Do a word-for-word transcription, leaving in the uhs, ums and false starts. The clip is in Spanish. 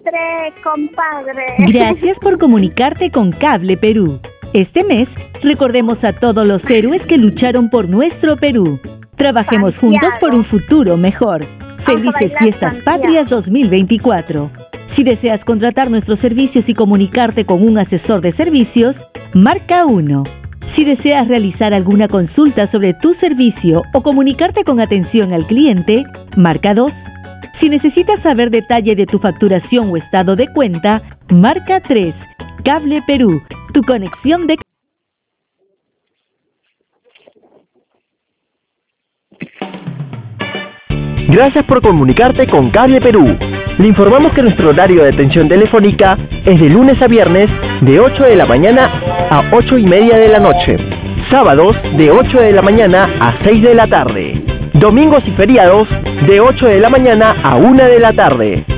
encontré, compadre. Gracias por comunicarte con Cable Perú. Este mes, recordemos a todos los héroes que lucharon por nuestro Perú. Trabajemos Santiago. juntos por un futuro mejor. Felices bailar, Fiestas Santiago. Patrias dos mil veinticuatro. Si deseas contratar nuestros servicios y comunicarte con un asesor de servicios, marca uno. Si deseas realizar alguna consulta sobre tu servicio o comunicarte con atención al cliente, marca dos. Si necesitas saber detalle de tu facturación o estado de cuenta, marca tres. Cable Perú, tu conexión de... Gracias por comunicarte con Cable Perú. Le informamos que nuestro horario de atención telefónica es de lunes a viernes de ocho de la mañana a ocho y media de la noche. Sábados de ocho de la mañana a seis de la tarde. Domingos y feriados de ocho de la mañana a una de la tarde.